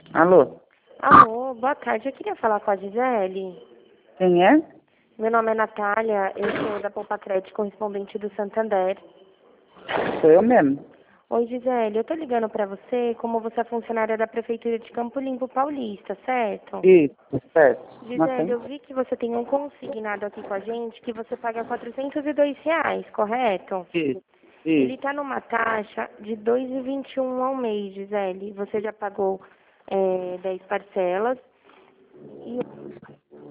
Alô? Alô, boa tarde. Eu queria falar com a Gisele. Quem é? Meu nome é Natália, eu sou da Poupa Crédito, correspondente do Santander. Sou eu mesmo. Oi, Gisele, eu tô ligando pra você como você é funcionária da Prefeitura de Campo Limpo Paulista, certo? Isso, certo. Gisele, Ok. eu vi que você tem um consignado aqui com a gente que você paga R$ 402, correto? Isso, Ele isso. tá numa taxa de 2,21 ao mês, Gisele. Você já pagou 10 parcelas.